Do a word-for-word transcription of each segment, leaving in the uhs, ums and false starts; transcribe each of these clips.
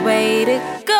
way to go.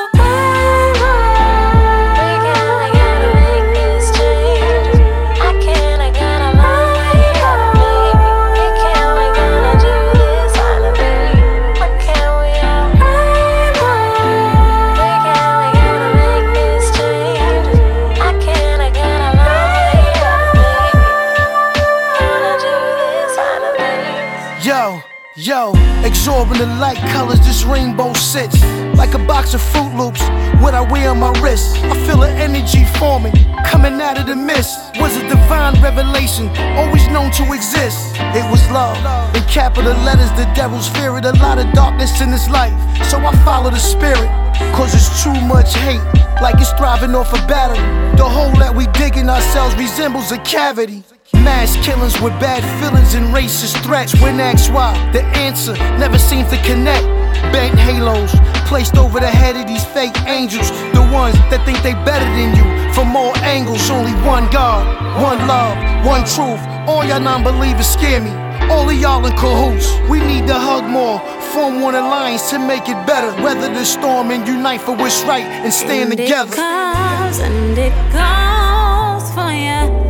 Yo, yo, exorbitant light colors, this rainbow sits like a box of Fruit Loops, what I wear on my wrist. I feel an energy forming, coming out of the mist. Was a divine revelation, always known to exist. It was love, in capital letters, the devil's feared a lot of darkness in this life. So I follow the spirit, cause it's too much hate, like it's thriving off a battery. The hole that we dig in ourselves resembles a cavity. Mass killings with bad feelings and racist threats. When asked why, the answer never seems to connect. Bent halos placed over the head of these fake angels, the ones that think they better than you from all angles. Only one God, one love, one truth. All y'all non-believers scare me, all of y'all in cahoots. We need to hug more, form one alliance to make it better. Weather the storm and unite for what's right and stand and together. It comes and it goes for ya.